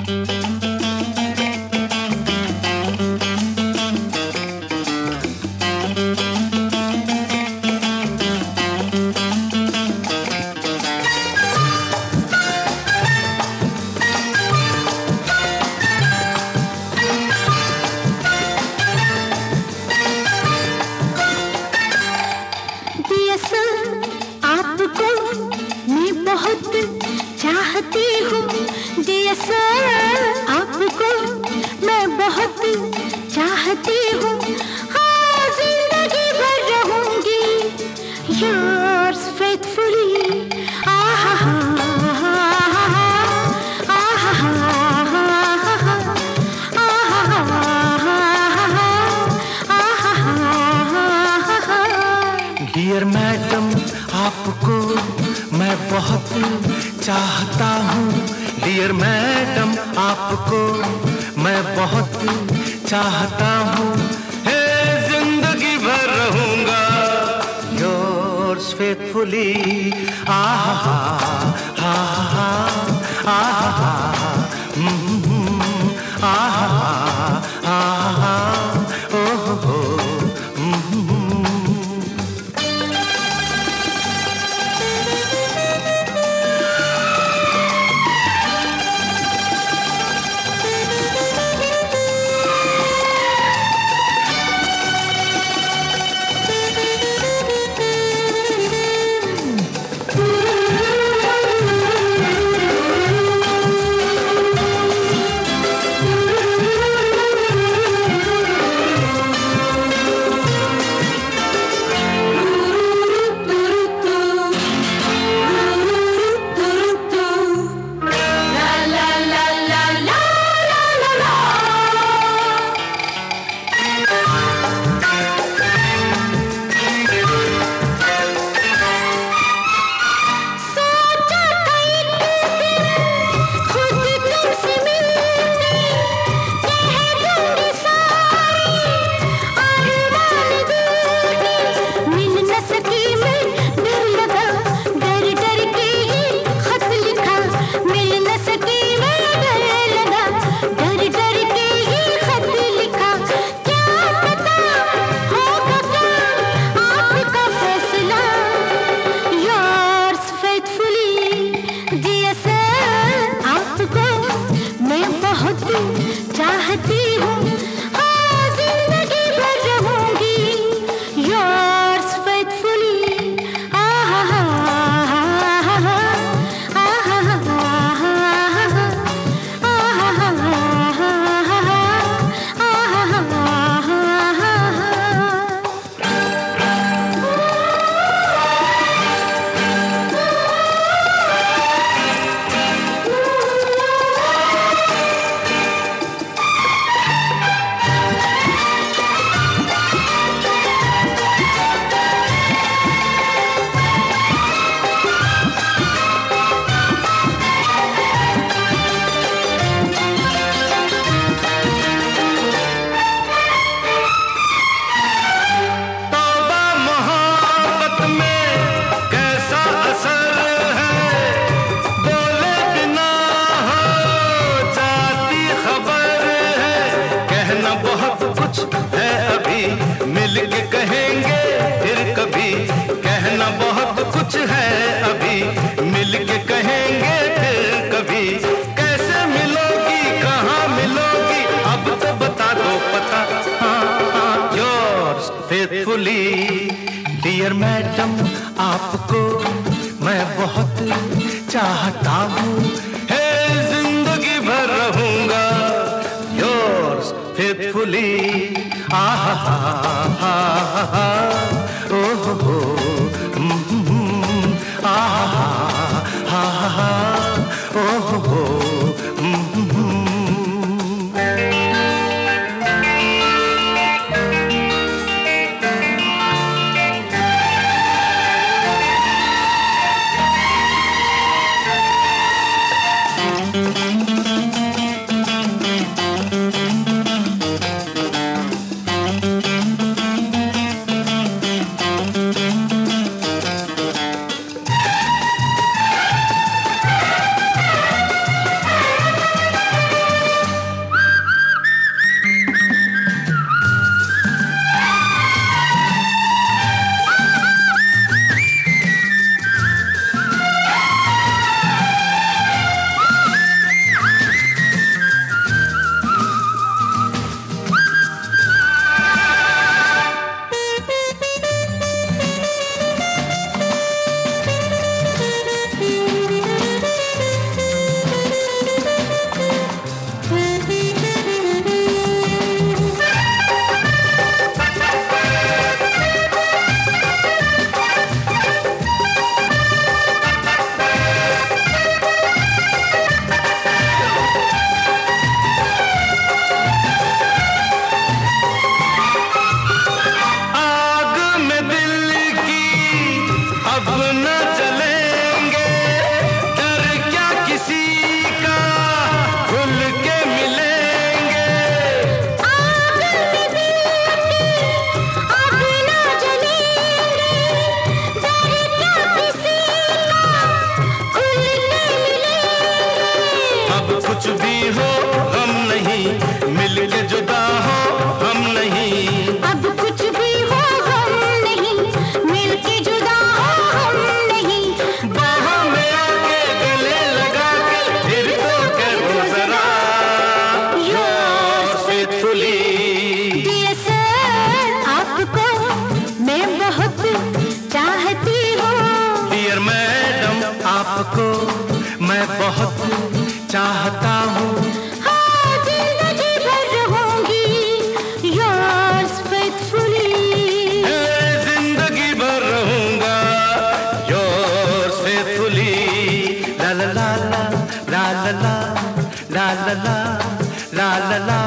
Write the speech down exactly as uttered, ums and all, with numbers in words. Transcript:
चाहती हूँ dear sir, आपको मैं बहुत चाहती हूँ। हाँ, जिंदगी भर रहूंगी yours faithfully। आहा हा हा आहा हा। डियर मैडम, आपको मैं बहुत चाहता हूँ। डियर मैडम, आपको मैं बहुत चाहता हूँ। हे जिंदगी भर रहूंगा योर्स फेथफुली। आहा हा हा आहा आहा आहा ओहो हो। चाहती हूँ, हाँ, जिंदगी भर रहूंगी yours faithfully। आहा हा हा आहा हा मिलके कहेंगे फिर कभी, कहना बहुत कुछ है अभी। मिलके कहेंगे फिर कभी, कैसे मिलोगी कहाँ मिलोगी अब तो बता दो पता। हाँ हाँ योर्स फेथफुली। डियर मैडम, आपको मैं बहुत चाहता हूँ। हे जिंदगी भर रहूंगा योर्स फेथफुली। आहा हा हा हा ओहो हो। आहा हा हा ओहो हो। न चलेंगे, डर क्या किसी का, खुल के मिलेंगे। आग में दिल की आग न जलेंगे, डर क्या किसी का, खुल के मिलेंगे। अब कुछ भी हो हम नहीं, मिल के जुदा हो हम नहीं। अब कुछ भी हो हम नहीं, मिल के जुदा हो हम नहीं। बाहों में आके गले लगा के फिर तो करो जरा, yours faithfully। डियर सर, आपको मैं बहुत चाहती हूँ। डियर मैडम, आपको मैं बहुत चाहता हूँ। हाँ, जिंदगी भर रहूंगी yours faithfully। ए, जिंदगी भर रहूंगा yours faithfully। ला ला ला ला ला ला ला ला ला ला ला ला